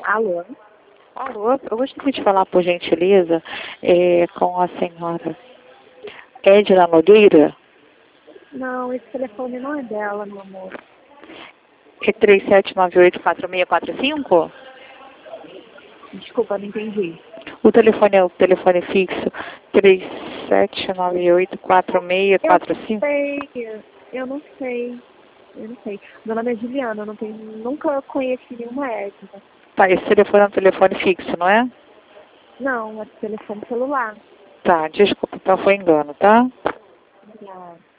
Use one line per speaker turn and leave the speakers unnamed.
Alô?
Alô, eu gostaria de falar, por gentileza, com a senhora Edna Nogueira.
Não, esse telefone não é dela, meu amor.
É 37984645?
Desculpa, não entendi.
O telefone é o telefone fixo
Eu
37984645?
sei, eu não sei. Eu não sei. Meu nome é Juliana, eu não tenho, nunca conheci nenhuma Edna.
Tá, esse telefone é um telefone fixo, não é?
Não, é telefone celular.
Tá, desculpa, então foi engano, tá?
Obrigada.